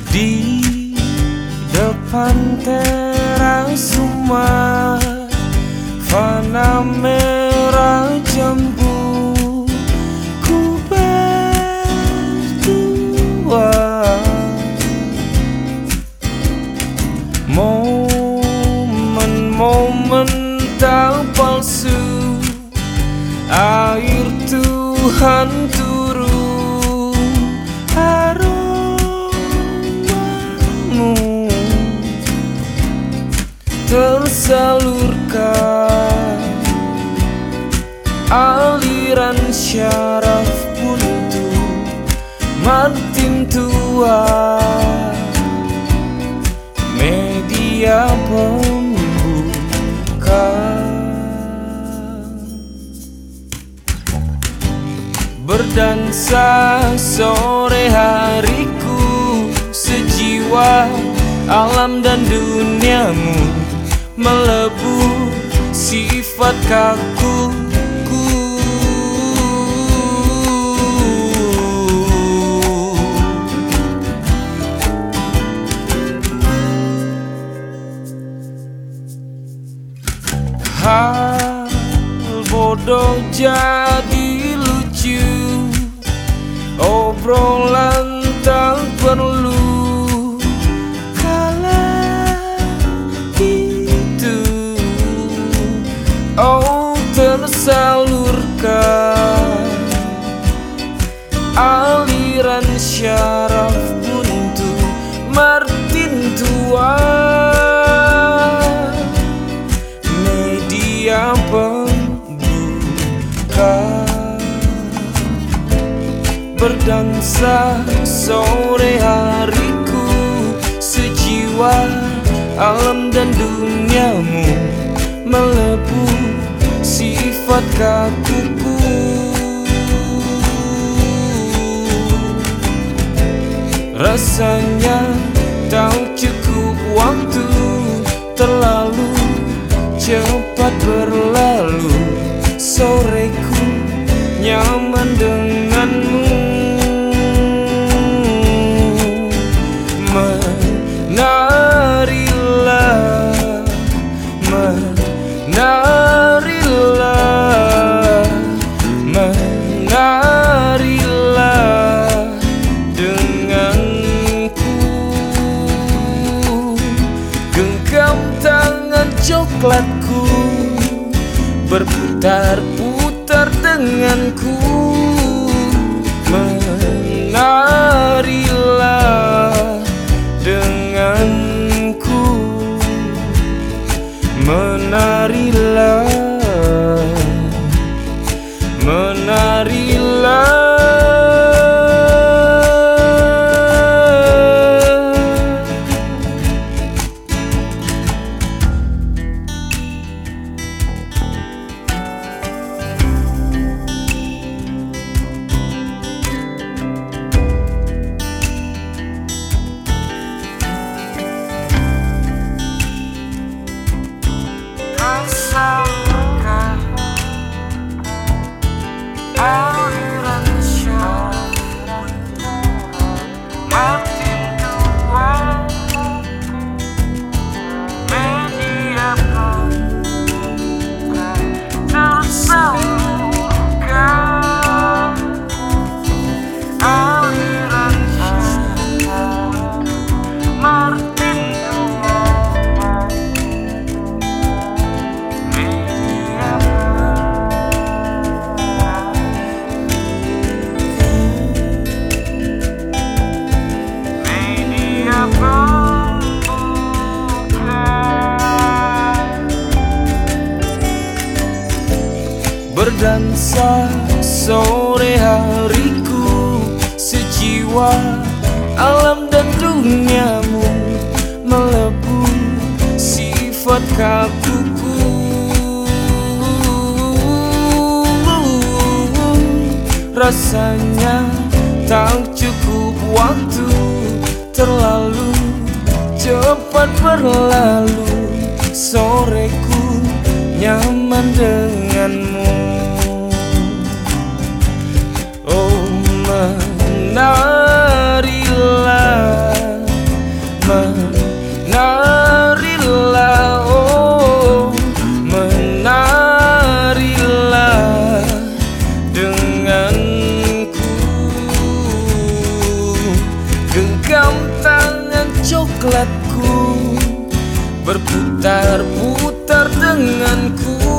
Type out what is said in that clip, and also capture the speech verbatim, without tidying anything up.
Di depan teras rumah, fana merah jambu, ku berdua. Momen-momen tak palsu, air Tuhan turun, aromamu tersalurkan, aliran syaraf buntu Martin tua, media pembuka. Berdansa sore hariku, sejiwa alam dan duniamu, melebur sifat kakuku. Hal bodoh jadi lucu, obrolan tak perlu kala itu. Oh, tersalurkan aliran syaraf buntu Martin tua, media pembuka. Berdansa sore hariku, sejiwa alam dan duniamu, melebur sifat kakuku. Rasanya tak cukup waktu, terlalu cepat berlalu. Soreku nyaman denganmu, menarilah, menarilah, menarilah denganku. Genggam tangan coklatku, berputar-putar denganku, menarilah denganku, menarilah, menarilah. Tersalurkan aliran syaraf Martin tua, media pembuka. Tersalurkan aliran syaraf Martin tua, berdansa sore hariku, sejiwa alam dan duniamu, melebur sifat kakuku. Rasanya tak cukup waktu, terlalu cepat berlalu. Soreku nyaman denganmu, oh menarilah, coklatku berputar-putar denganku.